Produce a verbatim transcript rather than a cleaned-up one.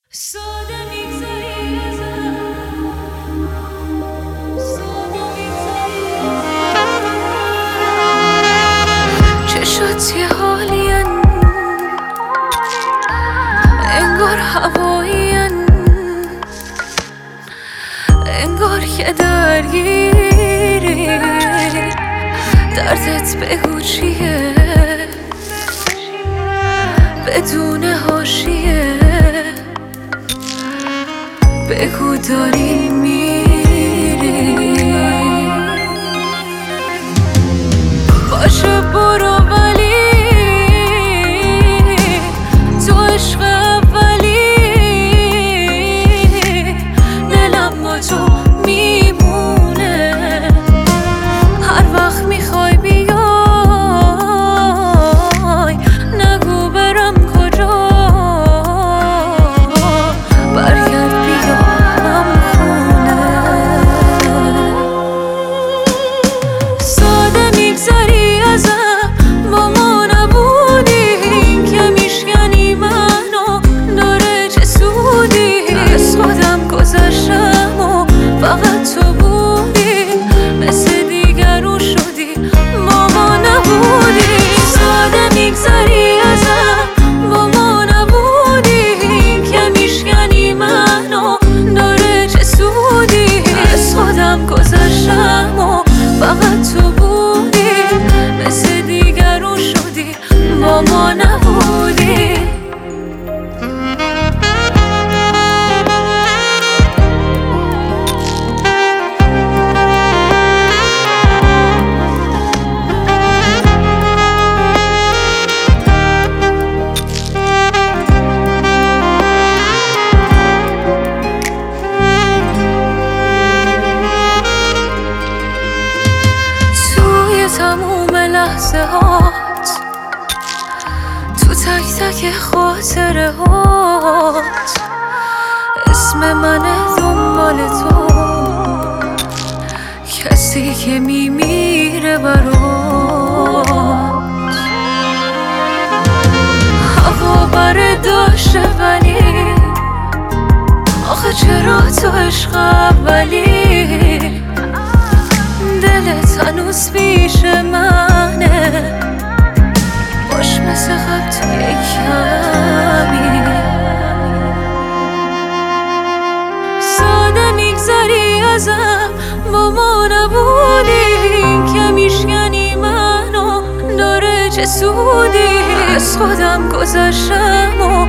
ساده میگذری ازم، ساده میگذری چشات یه حالین، انگار هوایین، انگار که درگیری. دردت بگو چیه بدون حاشیه، بگو داری میری. باشه برو ولی تو عشق اولی، دلم با تو میمونه. هر وقت میخوای بیای نگو برم کجا، برگرد بیا هم خونه. ساده میگذری ازم با ما نبودی، که میشکنی منو داره چه سودی. از خودم گذشتم و فقط تو بودی، مثل دیگرون شدی با ما نبودی. ساده میگذری ازم با ما نبودی، که میشکنی منو داره چه سودی. از خودم گذشتم و فقط تو بودی، مثل دیگرون شدی با ما نبودی. تموم لحظه هات، تو تک تک خاطره هات، اسم منه دنبال تو، کسی که میمیره برات. هوا برداشته ولی آخه چرا تو عشق اولی، دلت هنوز پیش منه، باش مثل قبل تو یک کمی. ساده میگذری ازم با ما نبودی، که میشکنی منو داره چه سودی. از خودم گذشتم و